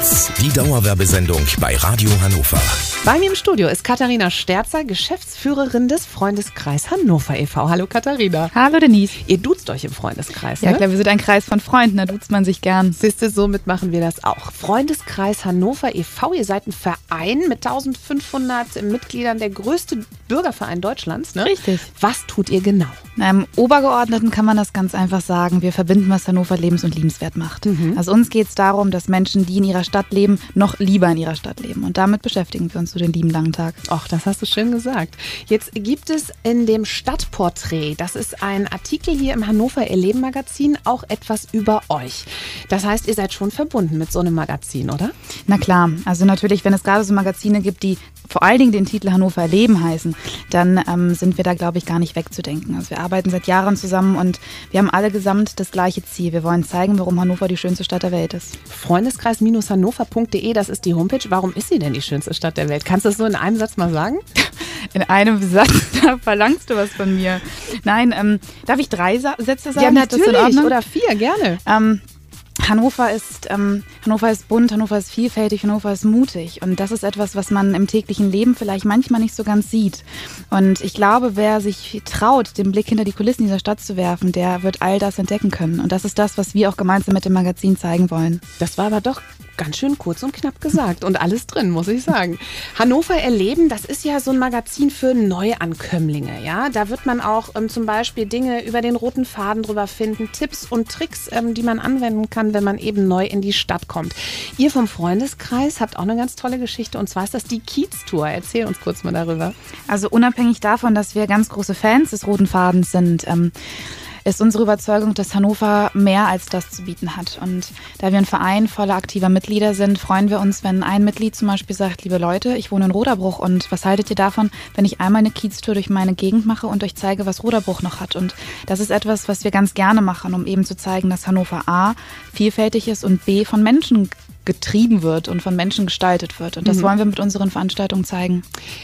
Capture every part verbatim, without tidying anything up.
Hits, die Dauerwerbesendung bei Radio Hannover. Bei mir im Studio ist Katharina Sterzer, Geschäftsführerin des Freundeskreis Hannover e V. Hallo Katharina. Hallo Denise. Ihr duzt euch im Freundeskreis, Ja ne? klar, wir sind ein Kreis von Freunden, da duzt man sich gern. Siehste, somit machen wir das auch. Freundeskreis Hannover e V, ihr seid ein Verein mit eintausendfünfhundert Mitgliedern, der größte Bürgerverein Deutschlands, ne? Richtig. Was tut ihr genau? Na, Im Obergeordneten kann man das ganz einfach sagen. Wir verbinden, was Hannover lebens- und liebenswert macht. Mhm. Also uns geht es darum, dass Menschen, die in ihrer Stadt leben, noch lieber in ihrer Stadt leben. Und damit beschäftigen wir uns so den lieben langen Tag. Ach, das hast du schön gesagt. Jetzt gibt es in dem Stadtporträt, das ist ein Artikel hier im Hannover Erleben Magazin, auch etwas über euch. Das heißt, ihr seid schon verbunden mit so einem Magazin, oder? Na klar, also natürlich, wenn es gerade so Magazine gibt, die vor allen Dingen den Titel Hannover Erleben heißen, dann ähm, sind wir da, glaube ich, gar nicht wegzudenken. Also wir arbeiten seit Jahren zusammen und wir haben alle gesamt das gleiche Ziel. Wir wollen zeigen, warum Hannover die schönste Stadt der Welt ist. Freundeskreis Hannover punkt de, das ist die Homepage. Warum ist sie denn die schönste Stadt der Welt? Kannst du das so in einem Satz mal sagen? In einem Satz, da verlangst du was von mir. Nein, ähm, darf ich drei Sa- Sätze sagen? Ja, Ist das in natürlich. Ordnung? Oder vier, gerne. Ähm, Hannover ist, ähm, Hannover ist bunt, Hannover ist vielfältig, Hannover ist mutig. Und das ist etwas, was man im täglichen Leben vielleicht manchmal nicht so ganz sieht. Und ich glaube, wer sich traut, den Blick hinter die Kulissen dieser Stadt zu werfen, der wird all das entdecken können. Und das ist das, was wir auch gemeinsam mit dem Magazin zeigen wollen. Das war aber doch ganz schön kurz und knapp gesagt und alles drin, muss ich sagen. Hannover Erleben, das ist ja so ein Magazin für Neuankömmlinge, ja. Da wird man auch ähm, zum Beispiel Dinge über den roten Faden drüber finden, Tipps und Tricks, ähm, die man anwenden kann, wenn man eben neu in die Stadt kommt. Ihr vom Freundeskreis habt auch eine ganz tolle Geschichte und zwar ist das die Kiez-Tour. Erzähl uns kurz mal darüber. Also unabhängig davon, dass wir ganz große Fans des roten Fadens sind, ähm, ist unsere Überzeugung, dass Hannover mehr als das zu bieten hat. Und da wir ein Verein voller aktiver Mitglieder sind, freuen wir uns, wenn ein Mitglied zum Beispiel sagt, liebe Leute, ich wohne in Roderbruch und was haltet ihr davon, wenn ich einmal eine Kieztour durch meine Gegend mache und euch zeige, was Roderbruch noch hat. Und das ist etwas, was wir ganz gerne machen, um eben zu zeigen, dass Hannover A vielfältig ist und B von Menschen getrieben wird und von Menschen gestaltet wird. Und das Mhm. wollen wir mit unseren Veranstaltungen zeigen.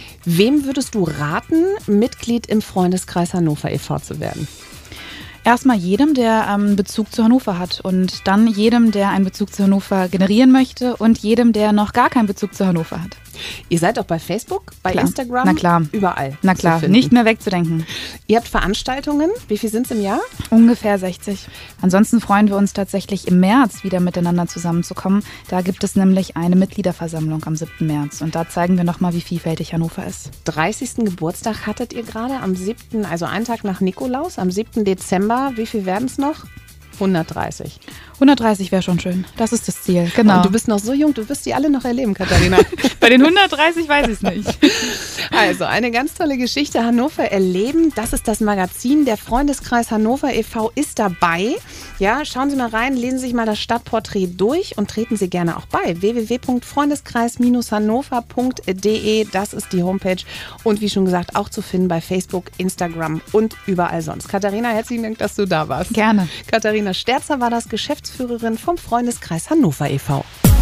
Wem würdest du raten, Mitglied im Freundeskreis Hannover e V zu werden? Erstmal jedem, der ähm, Bezug zu Hannover hat und dann jedem, der einen Bezug zu Hannover generieren möchte und jedem, der noch gar keinen Bezug zu Hannover hat. Ihr seid auch bei Facebook, bei Klar. Instagram, Na klar. überall. Na zu klar, finden. nicht mehr wegzudenken. Ihr habt Veranstaltungen, wie viel sind es im Jahr? Ungefähr sechzig. Ansonsten freuen wir uns tatsächlich im März wieder miteinander zusammenzukommen. Da gibt es nämlich eine Mitgliederversammlung am siebten März und da zeigen wir nochmal, wie vielfältig Hannover ist. dreißigsten Geburtstag hattet ihr gerade am siebten, also einen Tag nach Nikolaus, am siebten Dezember. Wie viel werden es noch? hundertdreißig. hundertdreißig wäre schon schön. Das ist das Ziel, genau. Und du bist noch so jung, du wirst die alle noch erleben, Katharina. Bei den hundertdreißig weiß ich es nicht. Also, eine ganz tolle Geschichte. Hannover Erleben, das ist das Magazin. Der Freundeskreis Hannover e V ist dabei. Ja, schauen Sie mal rein, lesen Sie sich mal das Stadtporträt durch und treten Sie gerne auch bei. w w w punkt freundeskreis hannover punkt de, das ist die Homepage. Und wie schon gesagt, auch zu finden bei Facebook, Instagram und überall sonst. Katharina, herzlichen Dank, dass du da warst. Gerne. Katharina Sterzer war das, Geschäftsführerin vom Freundeskreis Hannover e V.